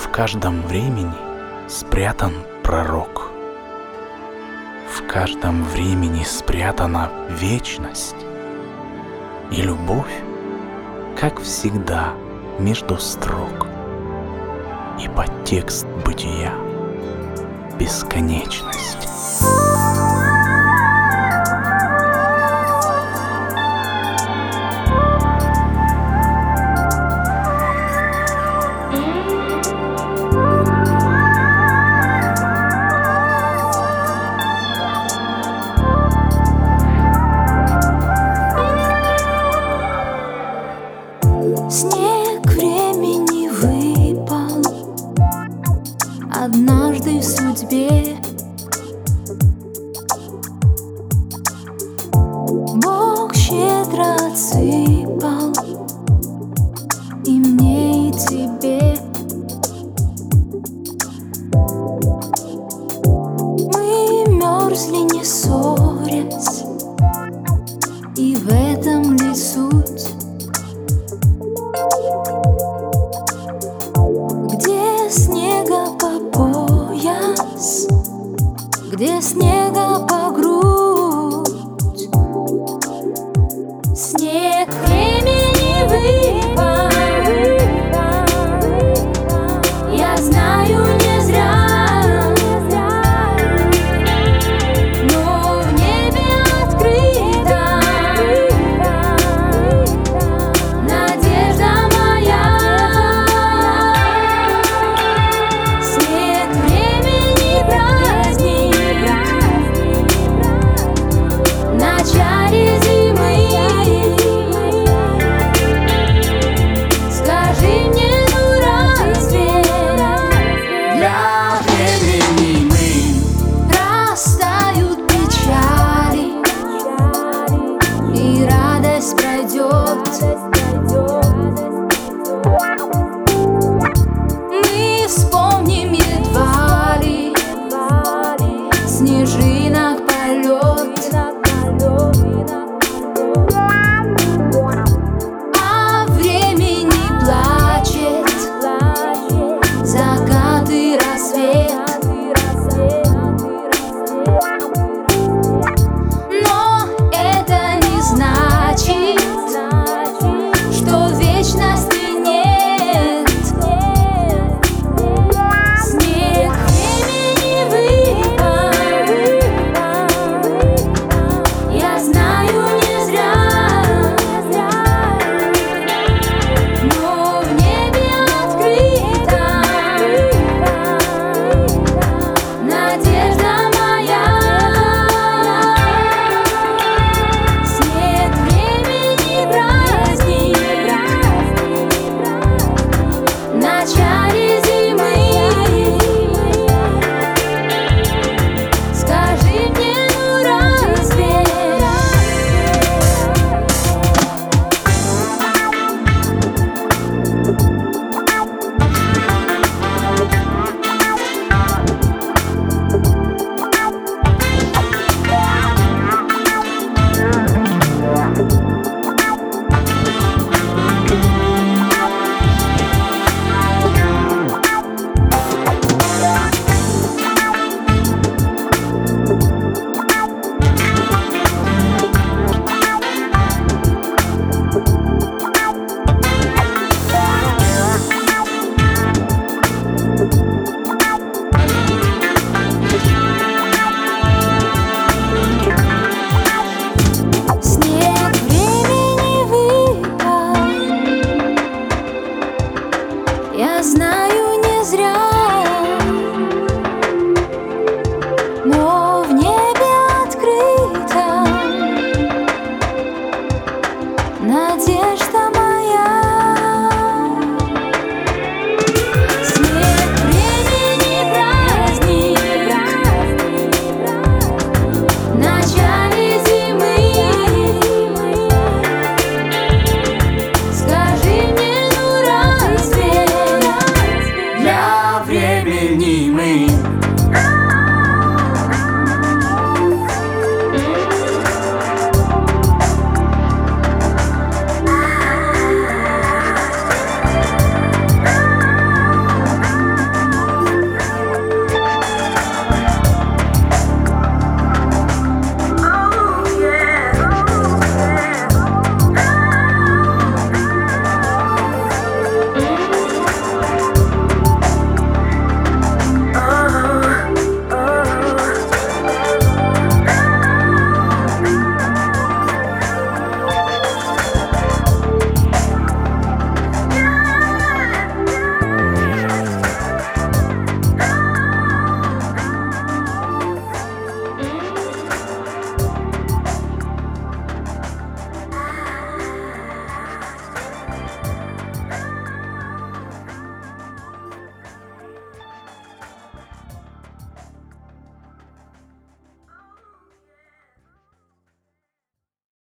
В каждом времени спрятан пророк. В каждом времени спрятана вечность. И любовь, как всегда, между строк. И подтекст бытия — бесконечность. Снег времени выпал однажды в судьбе. Бог щедро отсыпал и мне, и тебе. Мы мерзли, не ссорясь, и в этом ли суть? Где снега по пояс, где снега по грудь. Снег времени выпал, я знаю, не зря, но в небе открыта надежда моя. Снег времени праздник в начале зимы. Скажи мне, ну разве для времени мы растают печали, и радость пройдет? Мы вспомним едва ли снежинок полет, а времени плачет закат и рассвет. Но это не значит, что вечности нет. Снег времени выпал, я знаю, не зря, но в небе открыта надежда моя. Снег времени праздник в начале зимы. Скажи мне, ну разве снег времени выпал? Я знаю, не зря, но в небе открыта надежда